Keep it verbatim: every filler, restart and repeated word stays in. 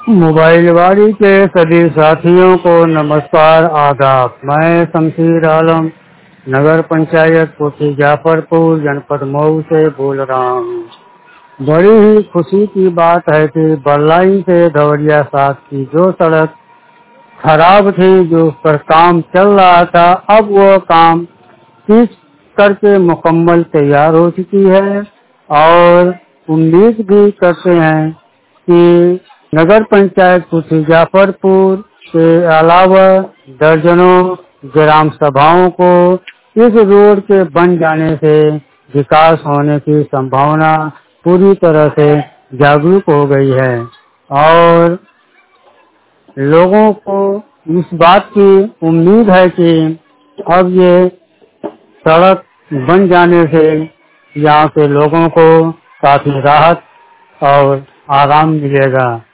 मोबाइलवाड़ी के सभी साथियों को नमस्कार आदाब। मैं शमशीर आलम नगर पंचायत कोठी जाफरपुर जनपद मऊ से बोल रहा हूँ। बड़ी ही खुशी की बात है कि बल्लाई से धवरिया सात की जो सड़क खराब थी, जो उस पर काम चल रहा था, अब वो काम पीच करके मुकम्मल तैयार हो चुकी है और उम्मीद भी करते हैं कि नगर पंचायत कोठी जाफरपुर के अलावा दर्जनों ग्राम सभाओं को इस रोड के बन जाने से विकास होने की संभावना पूरी तरह से जागरूक हो गई है और लोगों को इस बात की उम्मीद है कि अब ये सड़क बन जाने से यहाँ के लोगों को काफी राहत और आराम मिलेगा।